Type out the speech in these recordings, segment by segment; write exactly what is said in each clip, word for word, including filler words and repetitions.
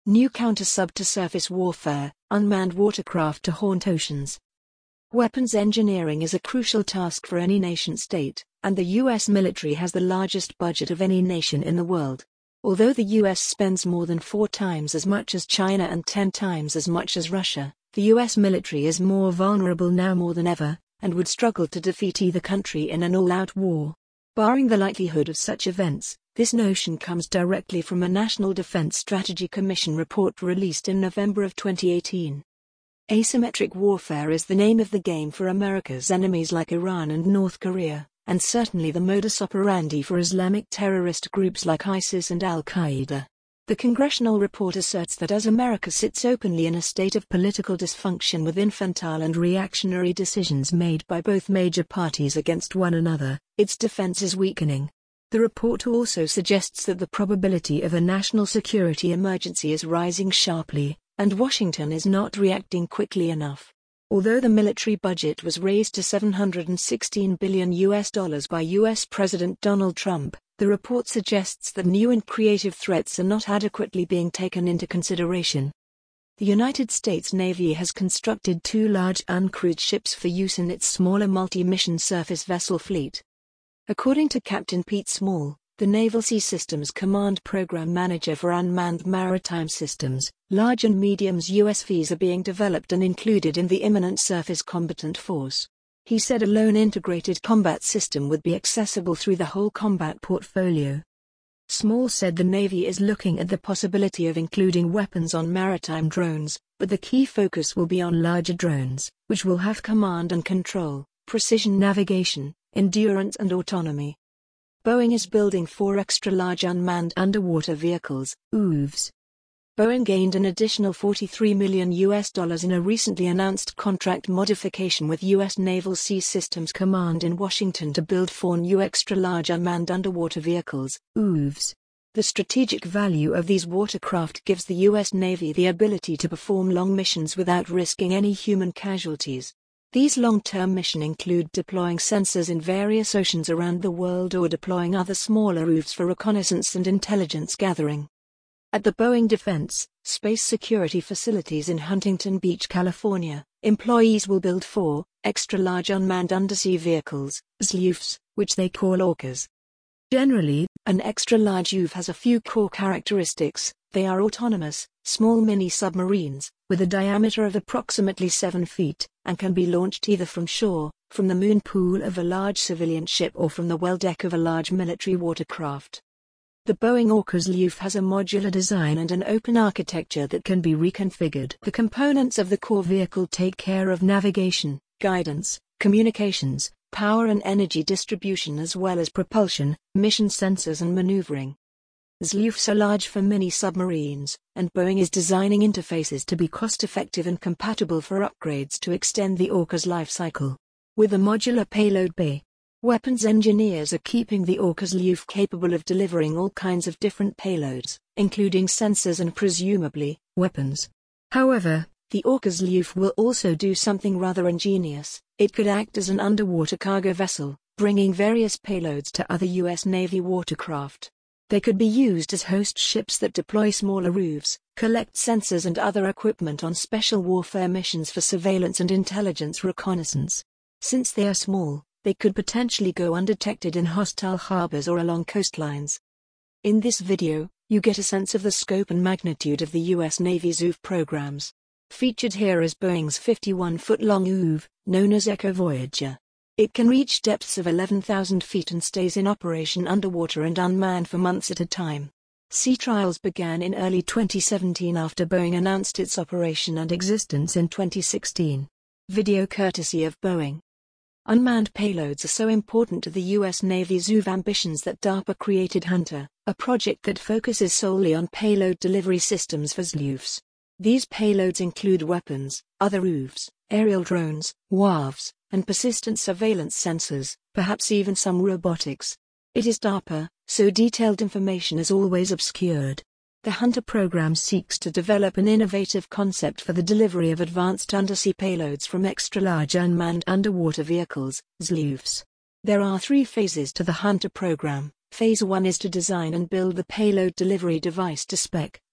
New counter-sub-to-surface warfare, unmanned watercraft to haunt oceans. Weapons engineering is a crucial task for any nation-state, and the U S military has the largest budget of any nation in the world. Although the U S spends more than four times as much as China and ten times as much as Russia, the U S military is more vulnerable now more than ever, and would struggle to defeat either country in an all-out war. Barring the likelihood of such events, this notion comes directly from a National Defense Strategy Commission report released in November of twenty eighteen. Asymmetric warfare is the name of the game for America's enemies like Iran and North Korea, and certainly the modus operandi for Islamic terrorist groups like ISIS and Al-Qaeda. The congressional report asserts that as America sits openly in a state of political dysfunction with infantile and reactionary decisions made by both major parties against one another, its defense is weakening. The report also suggests that the probability of a national security emergency is rising sharply, and Washington is not reacting quickly enough. Although the military budget was raised to seven hundred sixteen billion U S dollars by U S President Donald Trump, the report suggests that new and creative threats are not adequately being taken into consideration. The United States Navy has constructed two large uncrewed ships for use in its smaller multi-mission surface vessel fleet. According to Captain Pete Small, the Naval Sea Systems Command Program Manager for Unmanned Maritime Systems, large and mediums U S Vs are being developed and included in the imminent Surface Combatant Force. He said a lone integrated combat system would be accessible through the whole combat portfolio. Small said the Navy is looking at the possibility of including weapons on maritime drones, but the key focus will be on larger drones, which will have command and control, precision navigation, endurance and autonomy. Boeing is building four extra-large unmanned underwater vehicles, U A Vs. Boeing gained an additional forty-three million U S dollars in a recently announced contract modification with U S Naval Sea Systems Command in Washington to build four new extra-large unmanned underwater vehicles, U A Vs. The strategic value of these watercraft gives the U S Navy the ability to perform long missions without risking any human casualties. These long-term missions include deploying sensors in various oceans around the world or deploying other smaller U A Vs for reconnaissance and intelligence gathering. At the Boeing Defense, Space Security facilities in Huntington Beach, California, employees will build four extra-large unmanned undersea vehicles, S L U Vs, which they call orcas. Generally, an extra-large U A V has a few core characteristics. They are autonomous, small mini-submarines, with a diameter of approximately seven feet, and can be launched either from shore, from the moon pool of a large civilian ship or from the well deck of a large military watercraft. The Boeing Orca S L U V has a modular design and an open architecture that can be reconfigured. The components of the core vehicle take care of navigation, guidance, communications, power and energy distribution as well as propulsion, mission sensors and maneuvering. S L U Vs are large for mini-submarines, and Boeing is designing interfaces to be cost-effective and compatible for upgrades to extend the Orca's life cycle. With a modular payload bay, weapons engineers are keeping the Orca S L U V capable of delivering all kinds of different payloads, including sensors and presumably, weapons. However, the Orca S L U V will also do something rather ingenious. It could act as an underwater cargo vessel, bringing various payloads to other U S Navy watercraft. They could be used as host ships that deploy smaller U A Vs, collect sensors and other equipment on special warfare missions for surveillance and intelligence reconnaissance. Since they are small, they could potentially go undetected in hostile harbors or along coastlines. In this video, you get a sense of the scope and magnitude of the U S Navy's U A V programs. Featured here is Boeing's fifty-one-foot-long U A V, known as Echo Voyager. It can reach depths of eleven thousand feet and stays in operation underwater and unmanned for months at a time. Sea trials began in early twenty seventeen after Boeing announced its operation and existence in twenty sixteen. Video courtesy of Boeing. Unmanned payloads are so important to the U S Navy's U A V ambitions that DARPA created Hunter, a project that focuses solely on payload delivery systems for S L U Vs. These payloads include weapons, other U A Vs, aerial drones, W A Vs, and persistent surveillance sensors, perhaps even some robotics. It is DARPA, so detailed information is always obscured. The Hunter program seeks to develop an innovative concept for the delivery of advanced undersea payloads from extra-large unmanned underwater vehicles, S L U Vs. There are three phases to the Hunter program. Phase one is to design and build the payload delivery device to spec,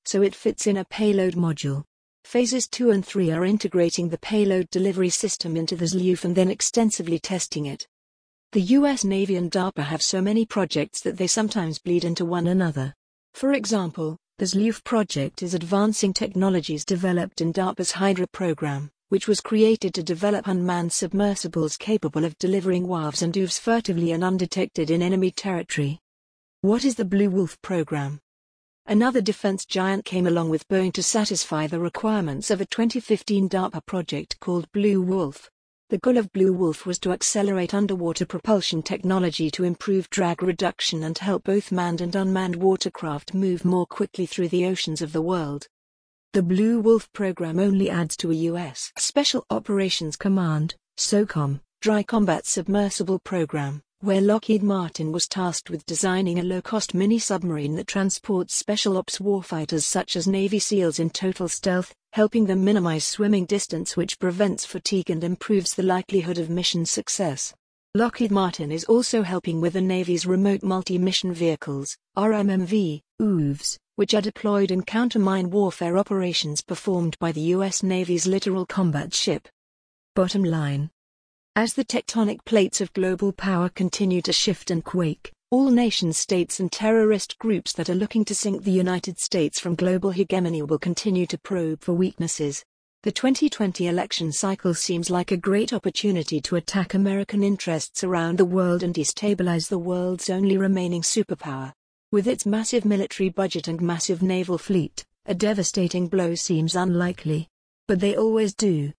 so it fits in a payload module. Phases two and three are integrating the payload delivery system into the Zlyuf and then extensively testing it. The U S Navy and DARPA have so many projects that they sometimes bleed into one another. For example, the Zlyuf project is advancing technologies developed in DARPA's Hydra program, which was created to develop unmanned submersibles capable of delivering W A Vs and U Vs furtively and undetected in enemy territory. What is the Blue Wolf program? Another defense giant came along with Boeing to satisfy the requirements of a twenty fifteen DARPA project called Blue Wolf. The goal of Blue Wolf was to accelerate underwater propulsion technology to improve drag reduction and help both manned and unmanned watercraft move more quickly through the oceans of the world. The Blue Wolf program only adds to a U S Special Operations Command, SOCOM, dry combat submersible program, where Lockheed Martin was tasked with designing a low-cost mini-submarine that transports special ops warfighters such as Navy SEALs in total stealth, helping them minimize swimming distance, which prevents fatigue and improves the likelihood of mission success. Lockheed Martin is also helping with the Navy's Remote Multi-Mission Vehicles, R M M V, U Vs, which are deployed in counter-mine warfare operations performed by the U S Navy's Littoral Combat Ship. Bottom line. As the tectonic plates of global power continue to shift and quake, all nation-states and terrorist groups that are looking to sink the United States from global hegemony will continue to probe for weaknesses. The twenty twenty election cycle seems like a great opportunity to attack American interests around the world and destabilize the world's only remaining superpower. With its massive military budget and massive naval fleet, a devastating blow seems unlikely. But they always do.